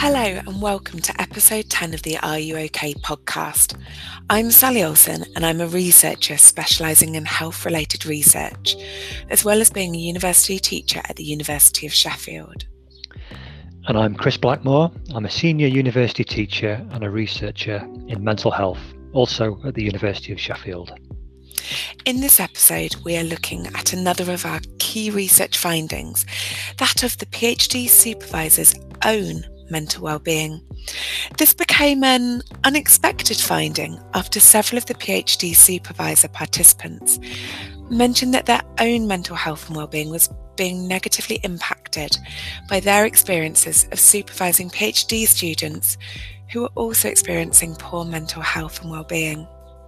Hello and welcome to episode 10 of the Are You OK podcast. I'm Sally Olsen and I'm a researcher specialising in health-related research, as well as being a university teacher at the University of Sheffield. And I'm Chris Blackmore. I'm a senior university teacher and a researcher in mental health, also at the University of Sheffield. In this episode, we are looking at another of our key research findings, that of the PhD supervisor's own mental well-being. This became an unexpected finding after several of the PhD supervisor participants mentioned that their own mental health and well-being was being negatively impacted by their experiences of supervising PhD students who were also experiencing poor mental health and well-being.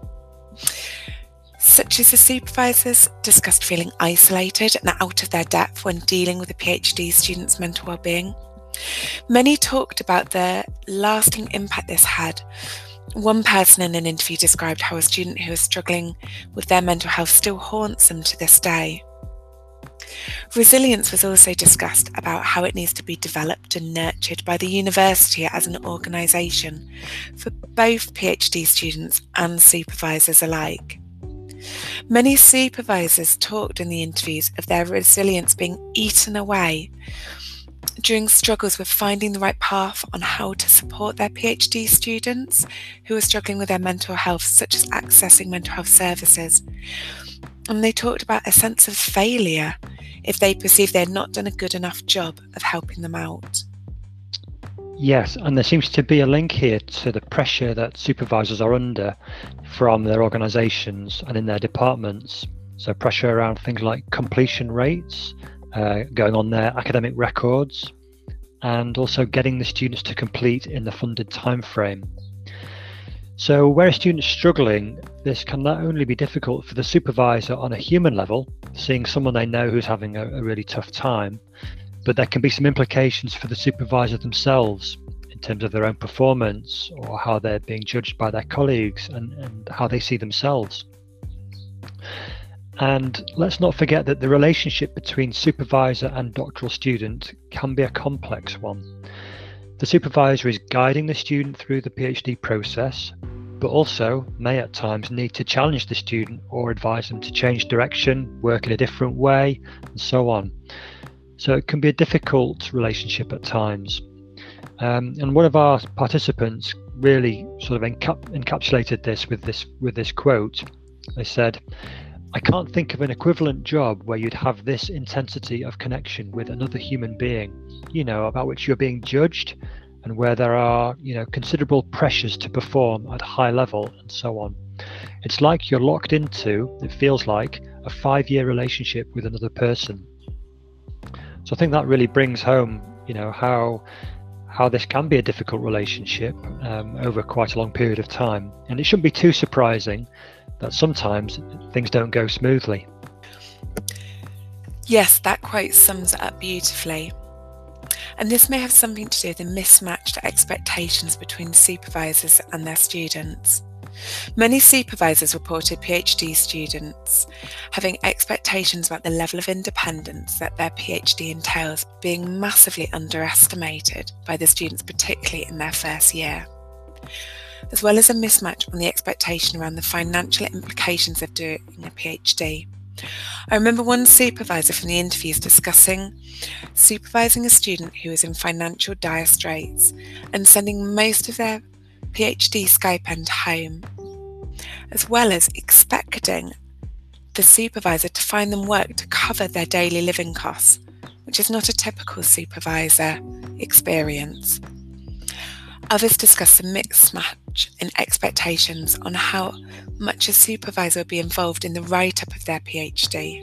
Such as the supervisors discussed feeling isolated and out of their depth when dealing with a PhD student's mental well-being. Many talked about the lasting impact this had. One person in an interview described how a student who is struggling with their mental health still haunts them to this day. Resilience was also discussed about how it needs to be developed and nurtured by the university as an organisation for both PhD students and supervisors alike. Many supervisors talked in the interviews of their resilience being eaten away during struggles with finding the right path on how to support their PhD students who are struggling with their mental health, such as accessing mental health services. And they talked about a sense of failure if they perceive they had not done a good enough job of helping them out. Yes, and there seems to be a link here to the pressure that supervisors are under from their organisations and in their departments. So pressure around things like completion rates, going on their academic records, and also getting the students to complete in the funded time frame. So where a student's struggling, this can not only be difficult for the supervisor on a human level, seeing someone they know who's having a really tough time, but there can be some implications for the supervisor themselves in terms of their own performance or how they're being judged by their colleagues and how they see themselves. And let's not forget that the relationship between supervisor and doctoral student can be a complex one. The supervisor is guiding the student through the PhD process, but also may at times need to challenge the student or advise them to change direction, work in a different way, and so on. So it can be a difficult relationship at times. And one of our participants really sort of encapsulated this with this quote. They said, "I can't think of an equivalent job where you'd have this intensity of connection with another human being, about which you're being judged and where there are, considerable pressures to perform at a high level and so on. It's like you're locked into, it feels like, a 5-year relationship with another person." So I think that really brings home, how this can be a difficult relationship over quite a long period of time. And it shouldn't be too surprising that sometimes things don't go smoothly. Yes, that quote sums it up beautifully. And this may have something to do with the mismatched expectations between supervisors and their students. Many supervisors reported PhD students having expectations about the level of independence that their PhD entails being massively underestimated by the students, particularly in their first year, as well as a mismatch on the expectation around the financial implications of doing a PhD. I remember one supervisor from the interviews discussing supervising a student who was in financial dire straits and sending most of their PhD stipend home, as well as expecting the supervisor to find them work to cover their daily living costs, which is not a typical supervisor experience. Others discuss the mismatch in expectations on how much a supervisor will be involved in the write-up of their PhD.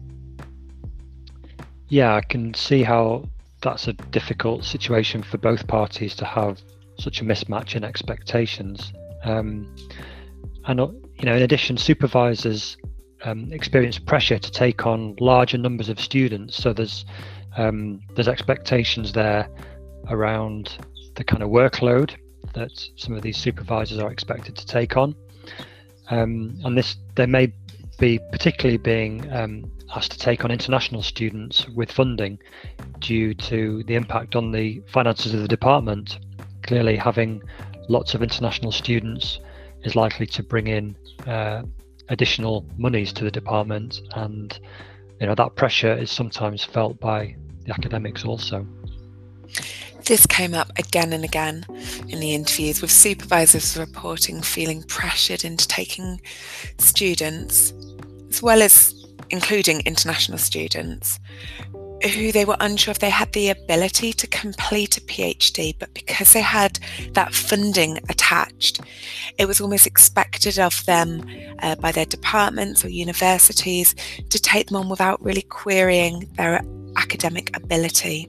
Yeah, I can see how that's a difficult situation for both parties to have such a mismatch in expectations. And in addition, supervisors experience pressure to take on larger numbers of students. So there's expectations there around the kind of workload that some of these supervisors are expected to take on, and they may be particularly being asked to take on international students with funding due to the impact on the finances of the department. Clearly, having lots of international students is likely to bring in additional monies to the department, and that pressure is sometimes felt by the academics also. This came up again and again in the interviews, with supervisors reporting feeling pressured into taking students, as well as including international students, who they were unsure if they had the ability to complete a PhD, but because they had that funding attached, it was almost expected of them by their departments or universities to take them on without really querying their academic ability.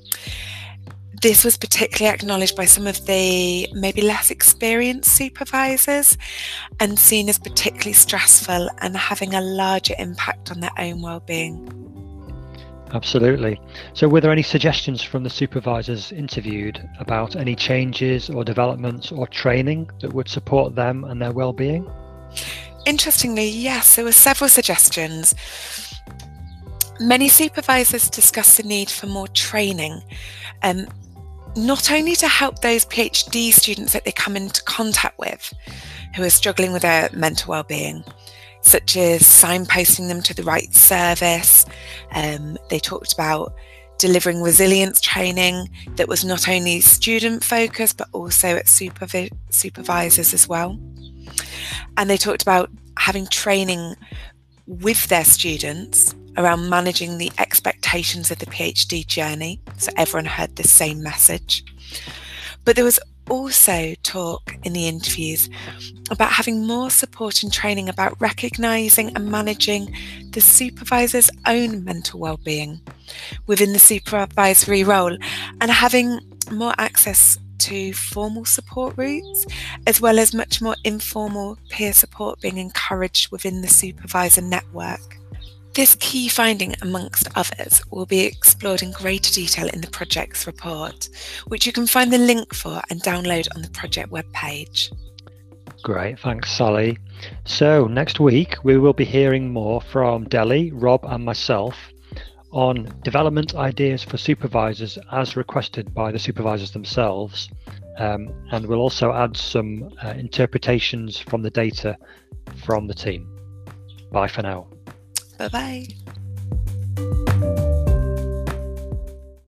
This was particularly acknowledged by some of the maybe less experienced supervisors and seen as particularly stressful and having a larger impact on their own well-being. Absolutely. So were there any suggestions from the supervisors interviewed about any changes or developments or training that would support them and their well-being? Interestingly, yes, there were several suggestions. Many supervisors discussed the need for more training, not only to help those PhD students that they come into contact with who are struggling with their mental well-being, such as signposting them to the right service. They talked about delivering resilience training that was not only student focused but also at supervisors as well. And they talked about having training with their students around managing the expectations of the PhD journey, so everyone heard the same message. But there was also talk in the interviews about having more support and training about recognising and managing the supervisor's own mental well-being within the supervisory role, and having more access to formal support routes, as well as much more informal peer support being encouraged within the supervisor network. This key finding, amongst others, will be explored in greater detail in the project's report, which you can find the link for and download on the project webpage. Great, thanks Sally. So next week we will be hearing more from Delly, Rob and myself on development ideas for supervisors as requested by the supervisors themselves, and we'll also add some interpretations from the data from the team. Bye for now. Bye-bye.